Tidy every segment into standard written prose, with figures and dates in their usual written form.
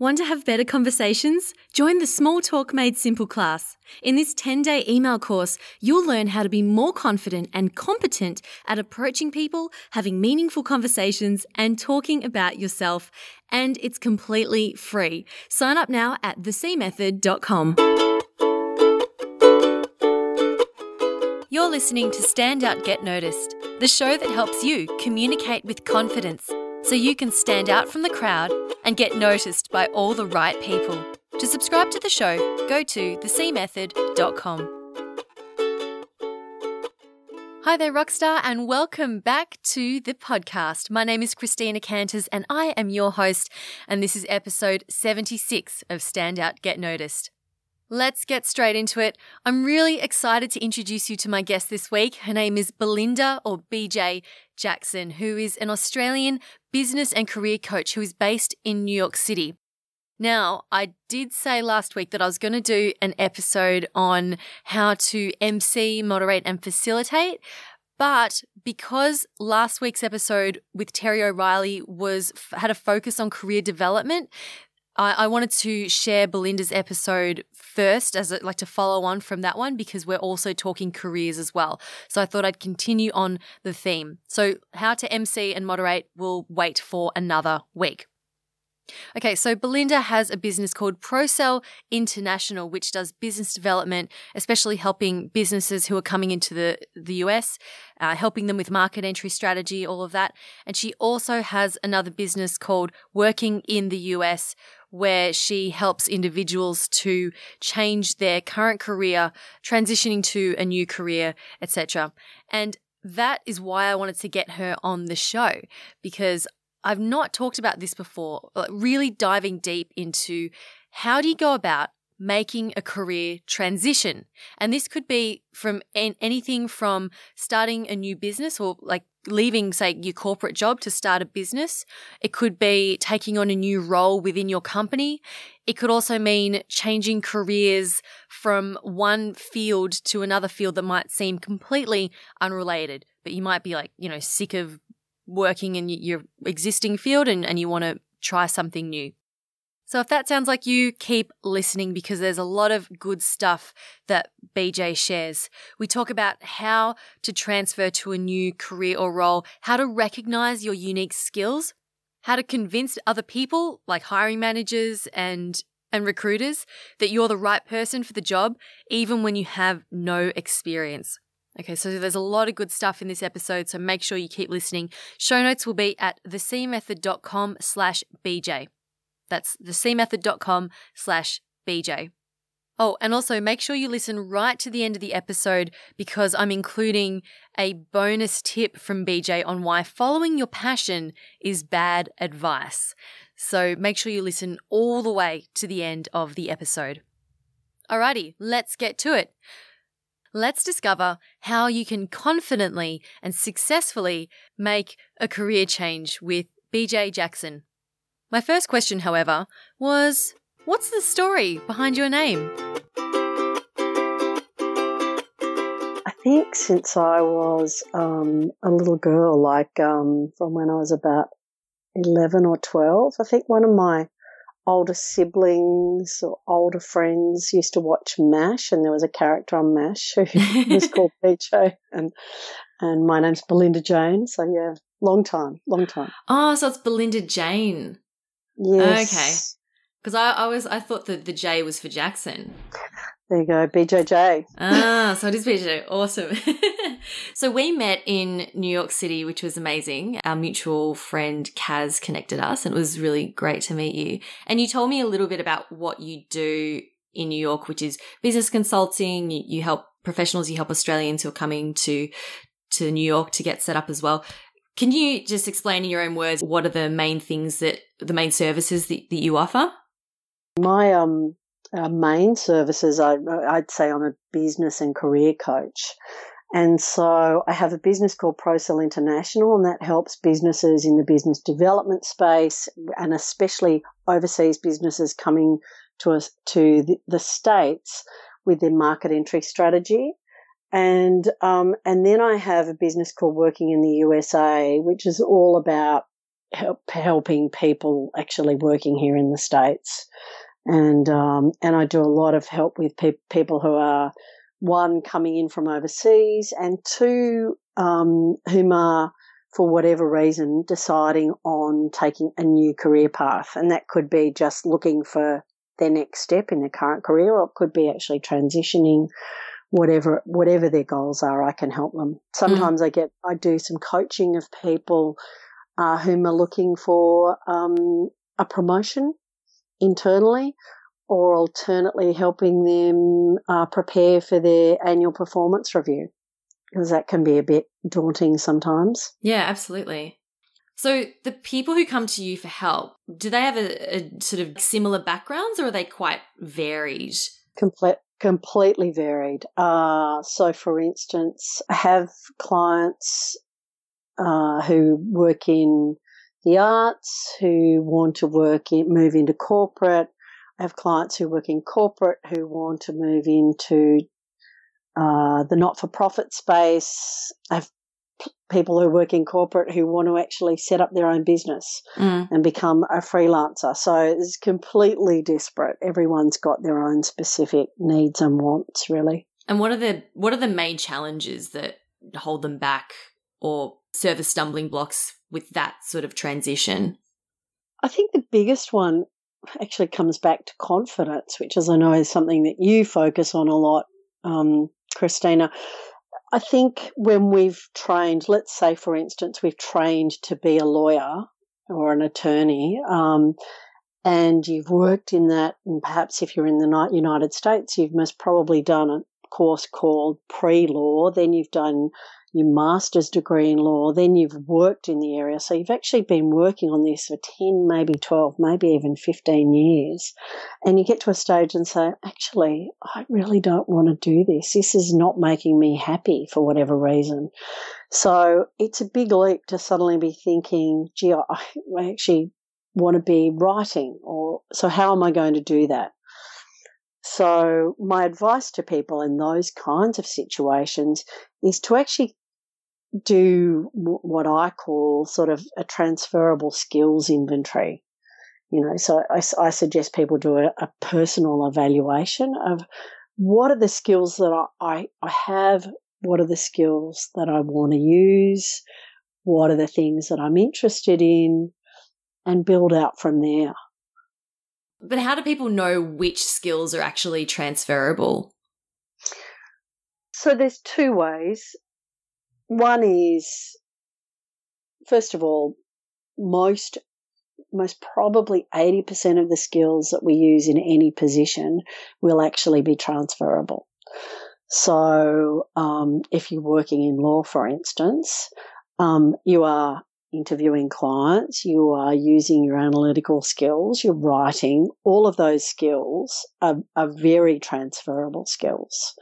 Want to have better conversations? Join the Small Talk Made Simple class. In this 10-day email course, you'll learn how to be more confident and competent at approaching people, having meaningful conversations, and talking about yourself. And it's completely free. Sign up now at thecmethod.com. You're listening to Stand Out, Get Noticed, the show that helps you communicate with confidence so you can stand out from the crowd and get noticed by all the right people. To subscribe to the show, go to thecmethod.com. Hi there, Rockstar, and welcome back to the podcast. My name is Christina Canters, and I am your host, and this is episode 76 of Stand Out, Get Noticed. Let's get straight into it. I'm really excited to introduce you to my guest this week. Her name is Belinda, or BJ, Jackson, who is an Australian business and career coach who is based in New York City. Now, I did say last week that I was going to do an episode on how to MC, moderate, and facilitate, but because last week's episode with Terry O'Reilly had a focus on career development, I wanted to share Belinda's episode first as like to follow on from that one because we're also talking careers as well. So I thought I'd continue on the theme. So how to MC and moderate will wait for another week. Okay, so Belinda has a business called ProSell International, which does business development, especially helping businesses who are coming into the US, helping them with market entry strategy, all of that. And she also has another business called Working in the US, where she helps individuals to change their current career, transitioning to a new career, etc. And that is why I wanted to get her on the show, because I've not talked about this before, really diving deep into how do you go about making a career transition? And this could be from anything from starting a new business or like leaving, say, your corporate job to start a business. It could be taking on a new role within your company. It could also mean changing careers from one field to another field that might seem completely unrelated, but you might be sick of working in your existing field and you want to try something new. So if that sounds like you, keep listening because there's a lot of good stuff that BJ shares. We talk about how to transfer to a new career or role, how to recognize your unique skills, how to convince other people like hiring managers and recruiters that you're the right person for the job, even when you have no experience. Okay, so there's a lot of good stuff in this episode, so make sure you keep listening. Show notes will be at thecmethod.com/BJ. That's thecmethod.com/BJ. Oh, and also make sure you listen right to the end of the episode because I'm including a bonus tip from BJ on why following your passion is bad advice. So make sure you listen all the way to the end of the episode. Alrighty, let's get to it. Let's discover how you can confidently and successfully make a career change with BJ Jackson. My first question, however, was, what's the story behind your name? I think since I was a little girl, from when I was about 11 or 12, I think one of my older siblings or older friends used to watch MASH, and there was a character on MASH who was called BJ, and my name's Belinda Jane. So yeah, long time. Oh, so it's Belinda Jane. Yes. Okay. Because I thought that the J was for Jackson. There you go, BJJ. So it is BJ. Awesome. So we met in New York City, which was amazing. Our mutual friend Kaz connected us, and it was really great to meet you. And you told me a little bit about what you do in New York, which is business consulting. You help professionals, you help Australians who are coming to New York to get set up as well. Can you just explain in your own words what are the main services that you offer? My main services, I'd say I'm a business and career coach. And so I have a business called ProSell International, and that helps businesses in the business development space and especially overseas businesses coming to the States with their market entry strategy. And then I have a business called Working in the USA, which is all about helping people actually working here in the States. And I do a lot of help with people who are, one, coming in from overseas, and two, whom are, for whatever reason, deciding on taking a new career path. And that could be just looking for their next step in their current career, or it could be actually transitioning. Whatever their goals are, I can help them. Sometimes I do some coaching of people whom are looking for a promotion internally, or alternately helping them prepare for their annual performance review, because that can be a bit daunting sometimes. Yeah, absolutely. So the people who come to you for help, do they have a sort of similar backgrounds, or are they quite varied? Completely varied. So, for instance, I have clients who work in the arts, who want to move into corporate. I have clients who work in corporate who want to move into the not-for-profit space. I have people who work in corporate who want to actually set up their own business and become a freelancer. So it's completely disparate. Everyone's got their own specific needs and wants, really. And what are the main challenges that hold them back or serve as stumbling blocks with that sort of transition? I think the biggest one actually comes back to confidence, which, as I know, is something that you focus on a lot, Christina. I think when we've trained, let's say, for instance, we've trained to be a lawyer or an attorney, and you've worked in that, and perhaps if you're in the United States, you've most probably done a course called pre-law, then you've done your master's degree in law, then you've worked in the area. So you've actually been working on this for 10, maybe 12, maybe even 15 years. And you get to a stage and say, actually, I really don't want to do this. This is not making me happy for whatever reason. So it's a big leap to suddenly be thinking, gee, I actually want to be writing, so how am I going to do that? So my advice to people in those kinds of situations is to actually do what I call sort of a transferable skills inventory. So I suggest people do a personal evaluation of what are the skills that I have, what are the skills that I want to use, what are the things that I'm interested in, and build out from there. But how do people know which skills are actually transferable? So there's two ways. One is, first of all, most probably 80% of the skills that we use in any position will actually be transferable. So if you're working in law, for instance, you are interviewing clients, you are using your analytical skills, you're writing, all of those skills are very transferable skills.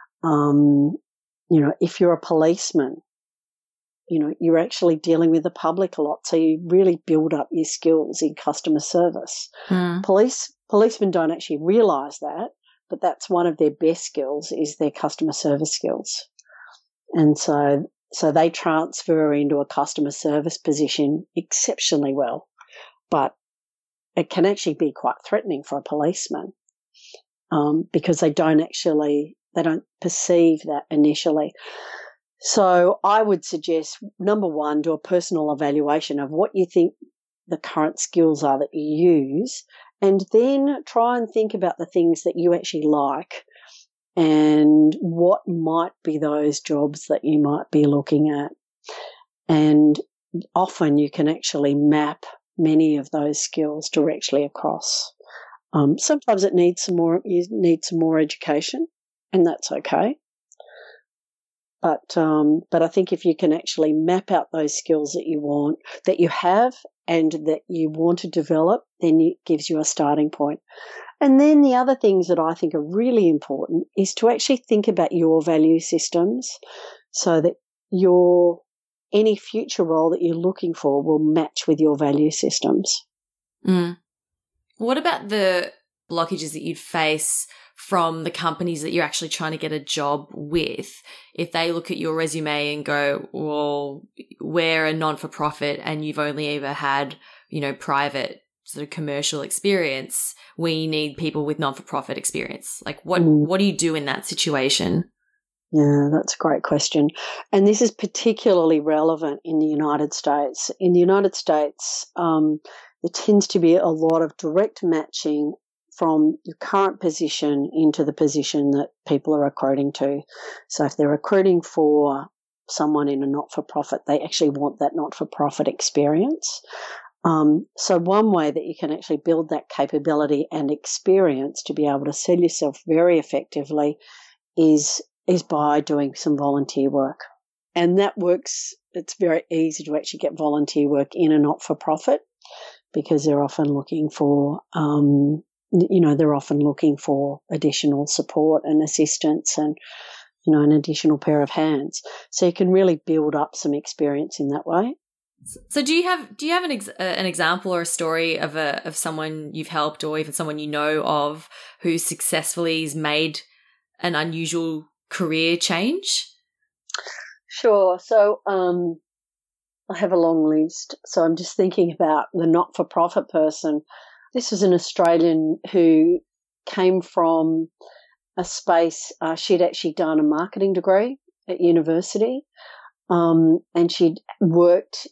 If you're a policeman, you're actually dealing with the public a lot, so you really build up your skills in customer service. Policemen don't actually realise that, but that's one of their best skills, is their customer service skills. And so they transfer into a customer service position exceptionally well, but it can actually be quite threatening for a policeman because they don't perceive that initially. So I would suggest, number one, do a personal evaluation of what you think the current skills are that you use, and then try and think about the things that you actually like and what might be those jobs that you might be looking at. And often you can actually map many of those skills directly across. Sometimes you need some more education, and that's okay. But I think if you can actually map out those skills that you want, that you have, and that you want to develop, then it gives you a starting point. And then the other things that I think are really important is to actually think about your value systems, so that any future role that you're looking for will match with your value systems. What about the blockages that you'd face from the companies that you're actually trying to get a job with, if they look at your resume and go, well, we're a non-for-profit and you've only ever had, private sort of commercial experience, we need people with non-for-profit experience. Like what do you do in that situation? Yeah, that's a great question. And this is particularly relevant in the United States. In the United States, there tends to be a lot of direct matching from your current position into the position that people are recruiting to. So if they're recruiting for someone in a not-for-profit, they actually want that not-for-profit experience. So one way that you can actually build that capability and experience to be able to sell yourself very effectively is by doing some volunteer work. And that works. It's very easy to actually get volunteer work in a not-for-profit because they're often looking for additional support and assistance and, an additional pair of hands. So you can really build up some experience in that way. So do you have an example or a story of someone you've helped or even someone you know of who successfully has made an unusual career change? Sure. So I have a long list. So I'm just thinking about the not-for-profit person. This was an Australian who came from a space. She'd actually done a marketing degree at university, and she'd worked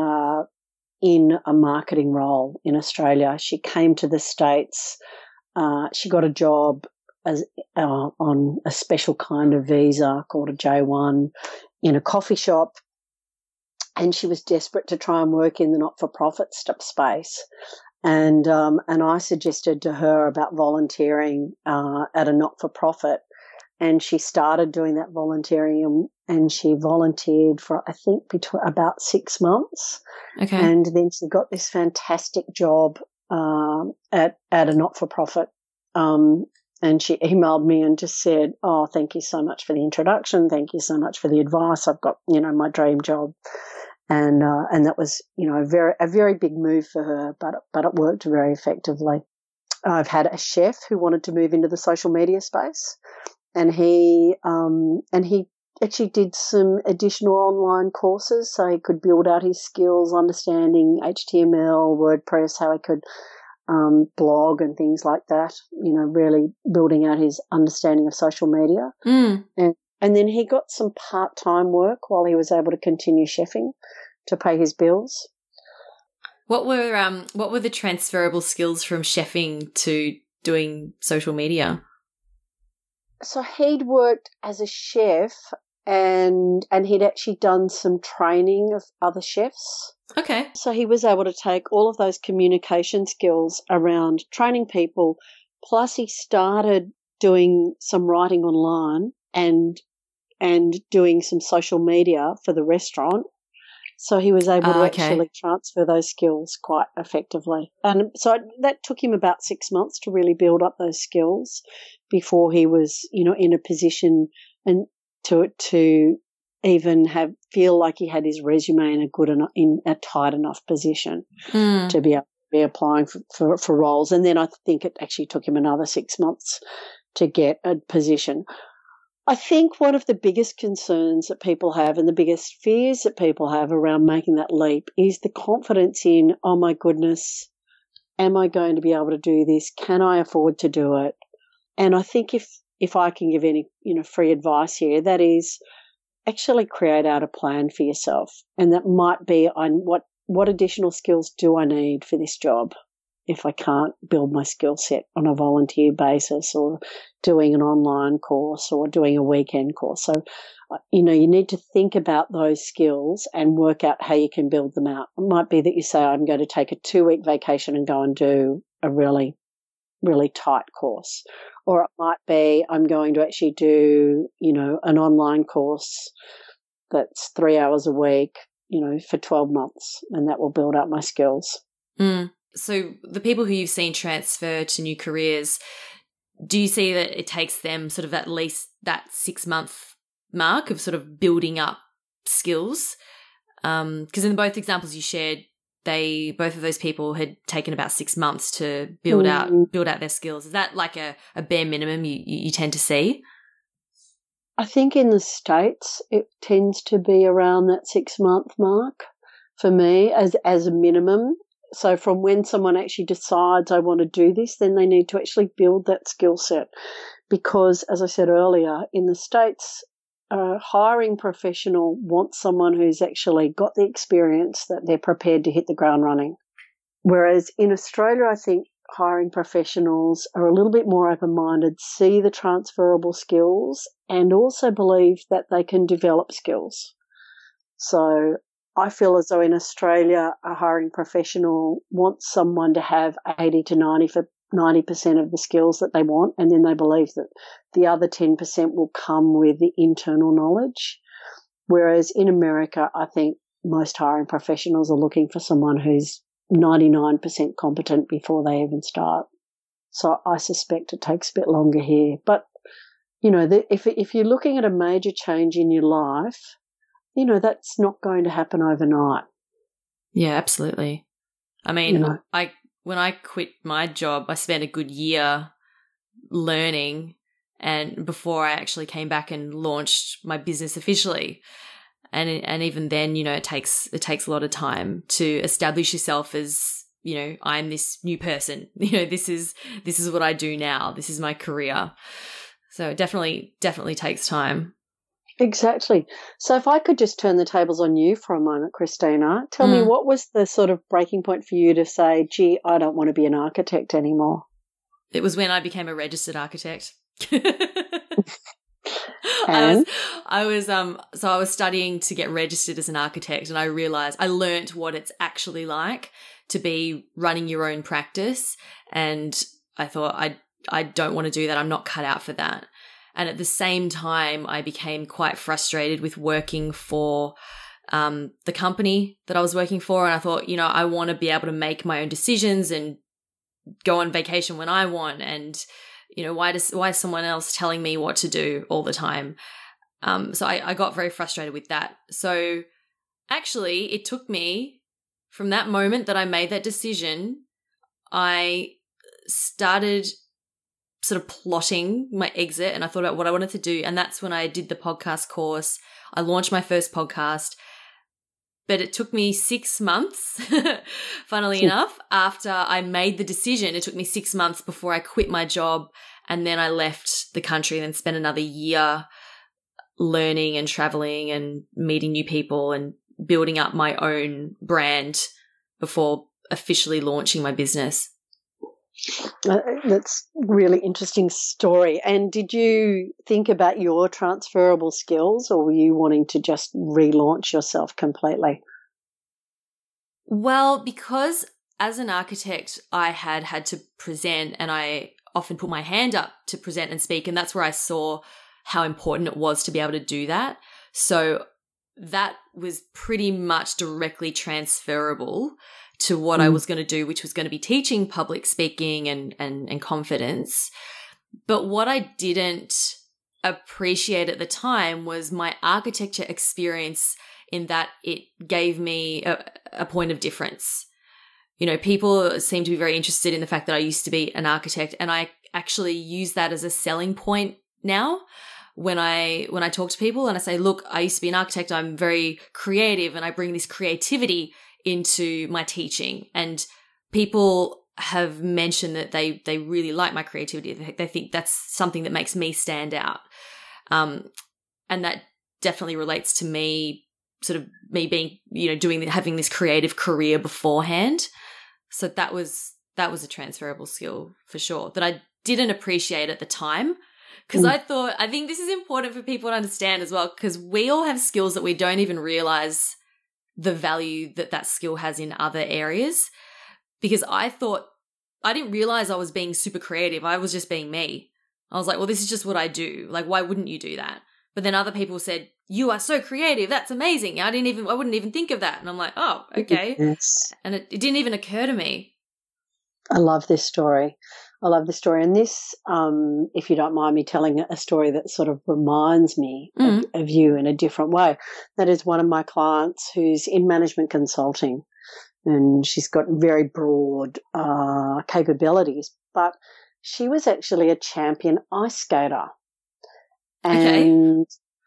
in a marketing role in Australia. She came to the States. She got a job as on a special kind of visa called a J1 in a coffee shop, and she was desperate to try and work in the not-for-profit space. And I suggested to her about volunteering at a not-for-profit, and she started doing that volunteering, and she volunteered for I think about 6 months. Okay. And then she got this fantastic job at a not-for-profit. And she emailed me and just said, "Oh, thank you so much for the introduction. Thank you so much for the advice. I've got my dream job." And that was, a very big move for her, but it worked very effectively. I've had a chef who wanted to move into the social media space, and he actually did some additional online courses so he could build out his skills, understanding HTML, WordPress, how he could blog and things like that. Really building out his understanding of social media. And then he got some part-time work while he was able to continue chefing to pay his bills. What were the transferable skills from chefing to doing social media? So he'd worked as a chef and he'd actually done some training of other chefs. Okay. So he was able to take all of those communication skills around training people, plus he started doing some writing online and doing some social media for the restaurant. So he was able to actually transfer those skills quite effectively. And so that took him about 6 months to really build up those skills before he was, in a position and to even feel like he had his resume in a tight enough position to be able to be applying for roles. And then I think it actually took him another 6 months to get a position. I think one of the biggest concerns that people have and the biggest fears that people have around making that leap is the confidence in, oh my goodness, am I going to be able to do this? Can I afford to do it? And I think if I can give any, free advice here, that is actually create out a plan for yourself. And that might be on what additional skills do I need for this job if I can't build my skill set on a volunteer basis or doing an online course or doing a weekend course. So, you need to think about those skills and work out how you can build them out. It might be that you say, I'm going to take a 2-week vacation and go and do a really, really tight course. Or it might be I'm going to actually do, an online course that's 3 hours a week, for 12 months, and that will build up my skills. So the people who you've seen transfer to new careers, do you see that it takes them sort of at least that 6-month mark of sort of building up skills? Because in both examples you shared, both of those people had taken about 6 months to build out their skills. Is that like a bare minimum you tend to see? I think in the States it tends to be around that 6-month mark for me as a minimum. So from when someone actually decides I want to do this, then they need to actually build that skill set. Because, as I said earlier, in the States, a hiring professional wants someone who's actually got the experience that they're prepared to hit the ground running. Whereas in Australia, I think hiring professionals are a little bit more open-minded, see the transferable skills, and also believe that they can develop skills. So I feel as though in Australia, a hiring professional wants someone to have 80 to 90% of the skills that they want, and then they believe that the other 10% will come with the internal knowledge. Whereas in America, I think most hiring professionals are looking for someone who's 99% competent before they even start. So I suspect it takes a bit longer here. But, you know, if you're looking at a major change in your life, you know, that's not going to happen overnight. Yeah, absolutely. I mean, when I quit my job, I spent a good year learning, and before I actually came back and launched my business officially. And even then, you know, it takes a lot of time to establish yourself as, you know, I'm this new person. You know, this is what I do now. This is my career. So it definitely takes time. Exactly. So if I could just turn the tables on you for a moment, Christina, tell me, what was the sort of breaking point for you to say, gee, I don't want to be an architect anymore? It was when I became a registered architect. And? I was studying to get registered as an architect, and I learnt what it's actually like to be running your own practice, and I thought I don't want to do that. I'm not cut out for that. And at the same time, I became quite frustrated with working for the company that I was working for. And I thought, you know, I want to be able to make my own decisions and go on vacation when I want. And, you know, why is someone else telling me what to do all the time? So I got very frustrated with that. So actually, it took me from that moment that I made that decision, I started sort of plotting my exit, and I thought about what I wanted to do. And that's when I did the podcast course. I launched my first podcast, but it took me 6 months, funnily enough, after I made the decision. It took me 6 months before I quit my job, and then I left the country and then spent another year learning and traveling and meeting new people and building up my own brand before officially launching my business. That's a really interesting story. And did you think about your transferable skills, or were you wanting to just relaunch yourself completely? Well, because as an architect, I had to present, and I often put my hand up to present and speak, and that's where I saw how important it was to be able to do that. So that was pretty much directly transferable to what I was going to do, which was going to be teaching public speaking and confidence. But what I didn't appreciate at the time was my architecture experience, in that it gave me a point of difference. You know, people seem to be very interested in the fact that I used to be an architect, and I actually use that as a selling point now. When I talk to people and I say, look, I used to be an architect, I'm very creative, and I bring this creativity into my teaching. And people have mentioned that they really like my creativity. They think that's something that makes me stand out. And that definitely relates to me, sort of me being, you know, having this creative career beforehand. So that was a transferable skill for sure that I didn't appreciate at the time. Because I think this is important for people to understand as well, because we all have skills that we don't even realize the value that skill has in other areas. Because I didn't realize I was being super creative. I was just being me. I was like, well, this is just what I do. Like, why wouldn't you do that? But then other people said, you are so creative. That's amazing. I wouldn't even think of that. And I'm like, oh, okay. Yes. And it didn't even occur to me. I love this story. And this, if you don't mind me telling a story that sort of reminds me of you in a different way, that is one of my clients who's in management consulting. and she's got very broad capabilities. But she was actually a champion ice skater. And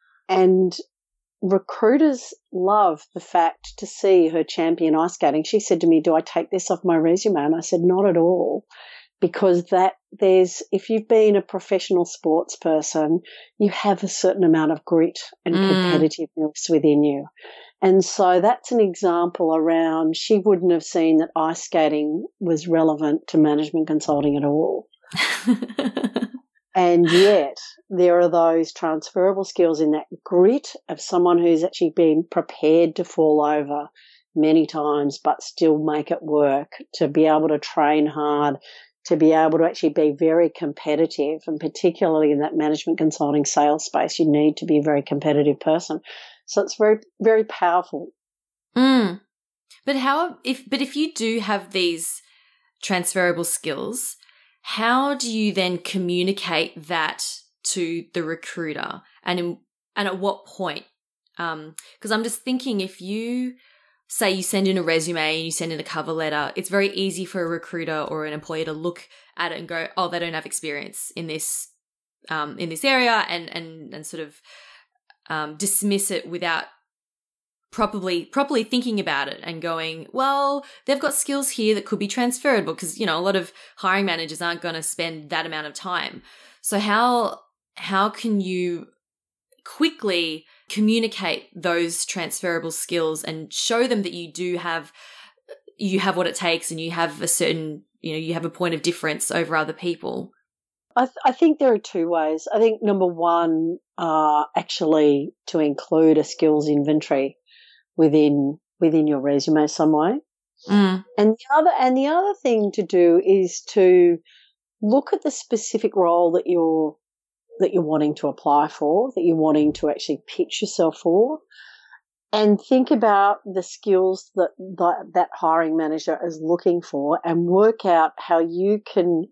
recruiters love the fact to see her champion ice skating. She said to me, "Do I take this off my resume?" And I said, "Not at all, because if you've been a professional sports person, you have a certain amount of grit and competitiveness within you." And so that's an example around, she wouldn't have seen that ice skating was relevant to management consulting at all. And yet there are those transferable skills in that grit of someone who's actually been prepared to fall over many times but still make it work, to be able to train hard, to be able to actually be very competitive, and particularly in that management consulting sales space, you need to be a very competitive person. So it's very, very powerful. But if you do have these transferable skills, how do you then communicate that to the recruiter, and at what point? Because I'm just thinking, if you say you send in a resume and you send in a cover letter, it's very easy for a recruiter or an employer to look at it and go, "Oh, they don't have experience in this area," and sort of dismiss it without properly thinking about it and going, "Well, they've got skills here that could be transferable," because, a lot of hiring managers aren't going to spend that amount of time. So how can you quickly communicate those transferable skills and show them that you have what it takes, and you have a certain, you have a point of difference over other people? I think there are two ways. I think number one, actually to include a skills inventory within your resume some way. And the other thing to do is to look at the specific role that you're wanting to apply for, that you're wanting to actually pitch yourself for, and think about the skills that hiring manager is looking for, and work out how you can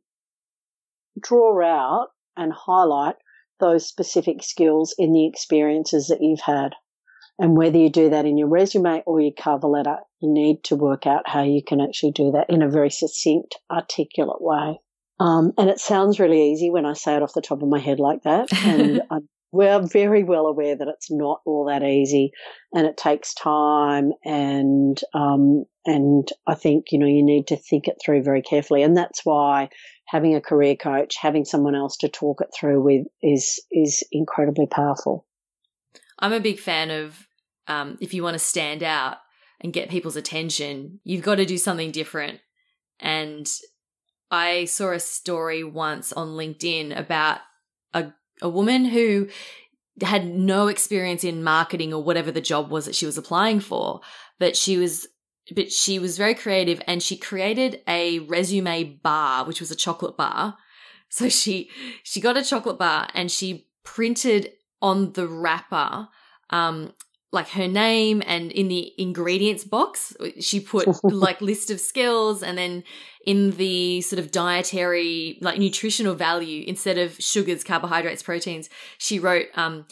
draw out and highlight those specific skills in the experiences that you've had. And whether you do that in your resume or your cover letter, you need to work out how you can actually do that in a very succinct, articulate way. And it sounds really easy when I say it off the top of my head like that. And we're very well aware that it's not all that easy, and it takes time. And I think, you need to think it through very carefully. And that's why having a career coach, having someone else to talk it through with is incredibly powerful. I'm a big fan of, if you want to stand out and get people's attention, you've got to do something different. And I saw a story once on LinkedIn about a woman who had no experience in marketing or whatever the job was that she was applying for, but she was very creative, and she created a resume bar, which was a chocolate bar. So she got a chocolate bar, and she printed on the wrapper, like her name, and in the ingredients box, she put like list of skills, and then in the sort of dietary, like nutritional value, instead of sugars, carbohydrates, proteins, she wrote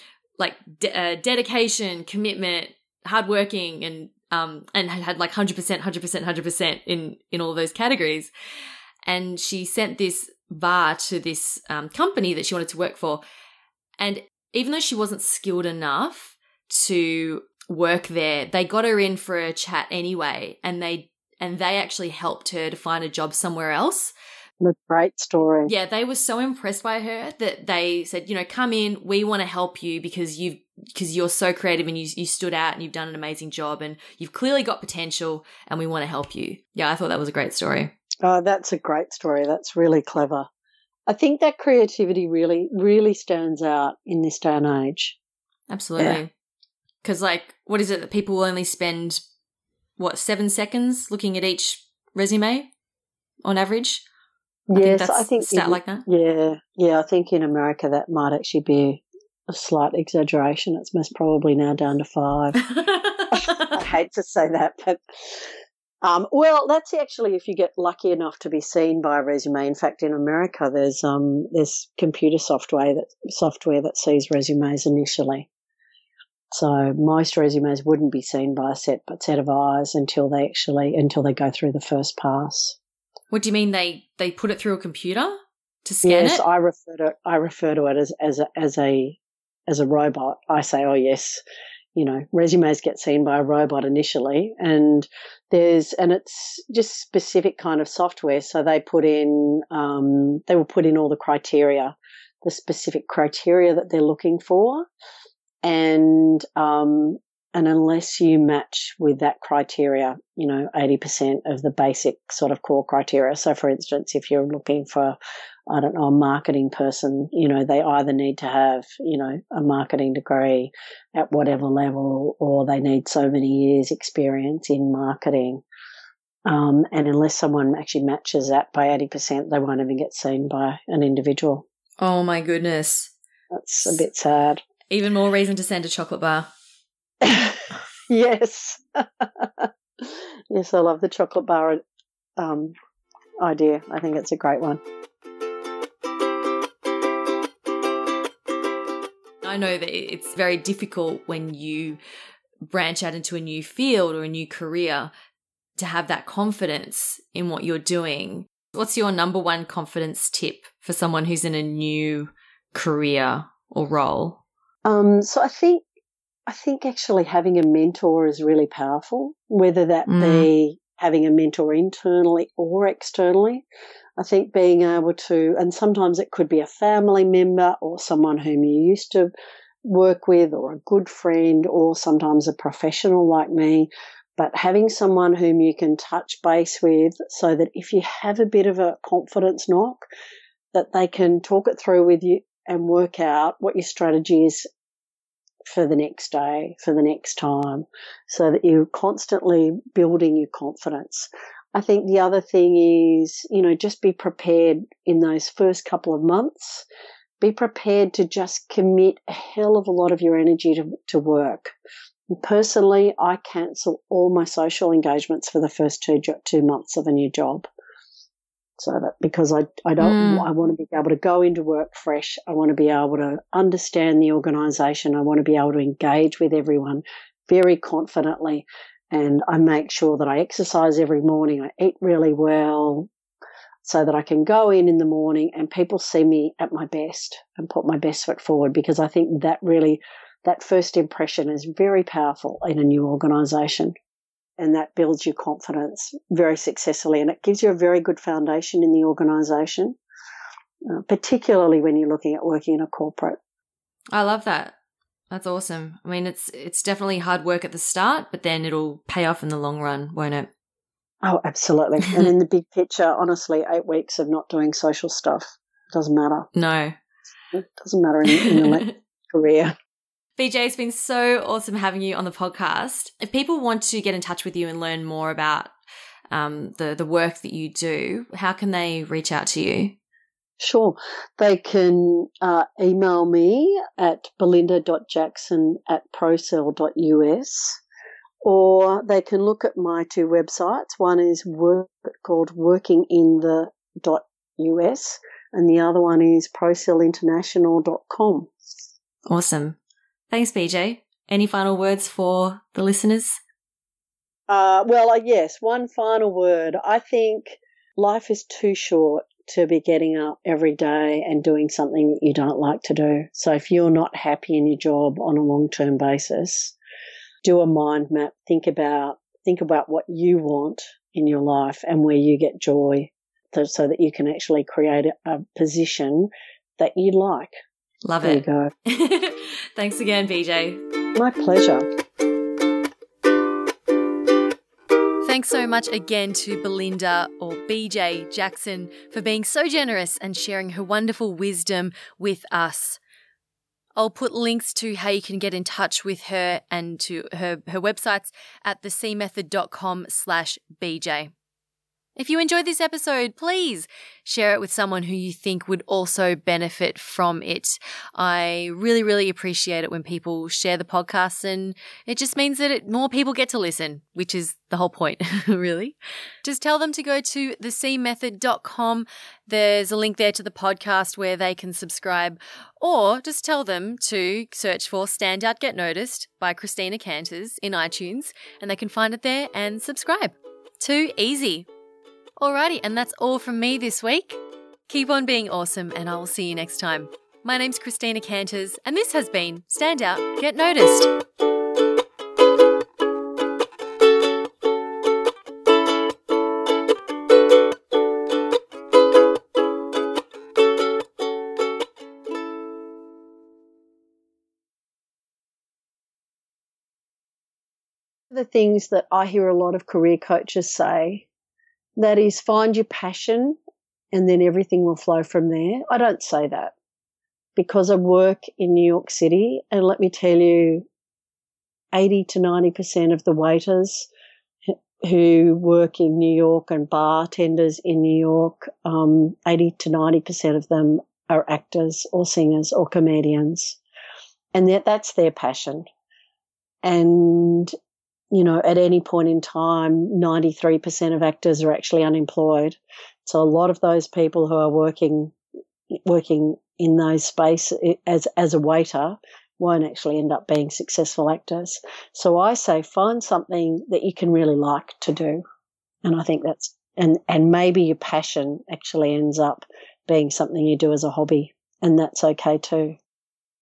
dedication, commitment, hardworking, and had like 100% in all of those categories. And she sent this bar to this company that she wanted to work for, and even though she wasn't skilled enough to work there, they got her in for a chat anyway, and they actually helped her to find a job somewhere else. A great story. Yeah, they were so impressed by her that they said, come in, we want to help you because you're so creative, and you stood out, and you've done an amazing job, and you've clearly got potential, and we want to help you. Yeah, I thought that was a great story. Oh, that's a great story. That's really clever. I think that creativity really, really stands out in this day and age. Absolutely. Because, what is it that people will only spend, 7 seconds looking at each resume on average? I think that's a stat like that. Yeah. I think in America that might actually be a slight exaggeration. It's most probably now down to 5. I hate to say that, but well, that's actually if you get lucky enough to be seen by a resume. In fact, in America, there's computer software that sees resumes initially. So most resumes wouldn't be seen by a set of eyes until they go through the first pass. What do you mean they put it through a computer to scan it? Yes, I refer to it as a robot. I say, oh yes, resumes get seen by a robot initially, and it's just specific kind of software. So they will put in all the criteria, the specific criteria that they're looking for, and unless you match with that criteria, 80% of the basic sort of core criteria. So, for instance, if you're looking for, I don't know, a marketing person, they either need to have, a marketing degree at whatever level, or they need so many years experience in marketing. And unless someone actually matches that by 80%, they won't even get seen by an individual. Oh my goodness. That's a bit sad. Even more reason to send a chocolate bar. Yes. Yes, I love the chocolate bar idea. I think it's a great one. I know that it's very difficult when you branch out into a new field or a new career to have that confidence in what you're doing. What's your number one confidence tip for someone who's in a new career or role? So I think actually having a mentor is really powerful, whether that be having a mentor internally or externally. I think being able to, and sometimes it could be a family member or someone whom you used to work with, or a good friend, or sometimes a professional like me, but having someone whom you can touch base with, so that if you have a bit of a confidence knock, that they can talk it through with you and work out what your strategy is for the next day, for the next time, so that you're constantly building your confidence. I think the other thing is, just be prepared in those first couple of months. Be prepared to just commit a hell of a lot of your energy to work. And personally, I cancel all my social engagements for the first 2 months of a new job. So that, because I want to be able to go into work fresh. I want to be able to understand the organisation. I want to be able to engage with everyone very confidently. And I make sure that I exercise every morning. I eat really well, so that I can go in the morning and people see me at my best and put my best foot forward, because I think that first impression is very powerful in a new organisation. And that builds your confidence very successfully, and it gives you a very good foundation in the organisation, particularly when you're looking at working in a corporate. I love that. That's awesome. I mean, it's definitely hard work at the start, but then it'll pay off in the long run, won't it? Oh, absolutely. And in the big picture, honestly, 8 weeks of not doing social stuff doesn't matter. No. It doesn't matter in your career. BJ, it's been so awesome having you on the podcast. If people want to get in touch with you and learn more about the work that you do, how can they reach out to you? Sure. They can email me at belinda.jackson@procell.us, or they can look at my 2 websites. One is called workinginthe.us, and the other one is procellinternational.com. Awesome. Thanks, BJ. Any final words for the listeners? Yes, one final word. I think life is too short to be getting up every day and doing something that you don't like to do. So if you're not happy in your job on a long-term basis, do a mind map. Think about what you want in your life and where you get joy, so that you can actually create a position that you like. Love it. There you go. Thanks again, BJ. My pleasure. Thanks so much again to Belinda, or BJ Jackson, for being so generous and sharing her wonderful wisdom with us. I'll put links to how you can get in touch with her and to her websites at thecmethod.com/BJ. If you enjoyed this episode, please share it with someone who you think would also benefit from it. I really, really appreciate it when people share the podcast, and it just means that more people get to listen, which is the whole point, really. Just tell them to go to thecmethod.com. There's a link there to the podcast where they can subscribe, or just tell them to search for Stand Out, Get Noticed by Christina Canters in iTunes, and they can find it there and subscribe. Too easy. Alrighty, and that's all from me this week. Keep on being awesome, and I will see you next time. My name's Christina Canters, and this has been Stand Out, Get Noticed. The things that I hear a lot of career coaches say, that is, find your passion and then everything will flow from there. I don't say that because I work in New York City, and let me tell you, 80 to 90% of the waiters who work in New York and bartenders in New York, 80 to 90% of them are actors or singers or comedians, and that's their passion. And you know, at any point in time, 93% of actors are actually unemployed. So a lot of those people who are working in those spaces as a waiter won't actually end up being successful actors. So I say find something that you can really like to do. And I think that's, and maybe your passion actually ends up being something you do as a hobby, and that's okay too.